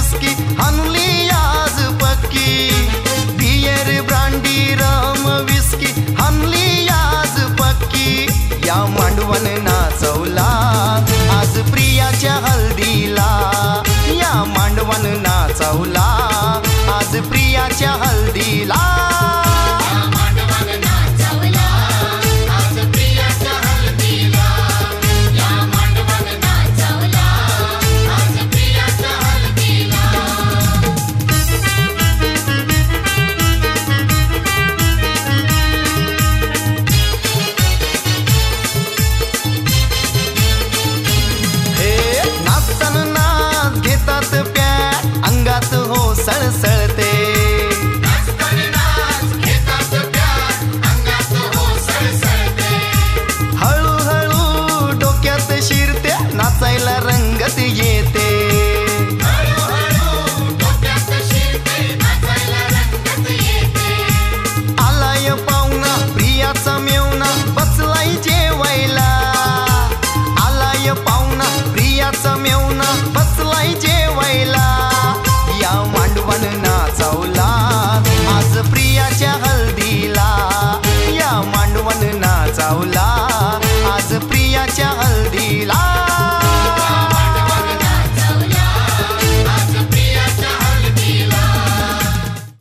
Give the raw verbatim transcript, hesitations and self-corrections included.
Whisky हनली आज पक्की, बियर ब्रांडी रम विस्की हनली आज पक्की. या मांडवण नाचवला आज प्रियाच्या हल्दीला, या मांडवण नाचवला आज प्रियाच्या हल्दीला.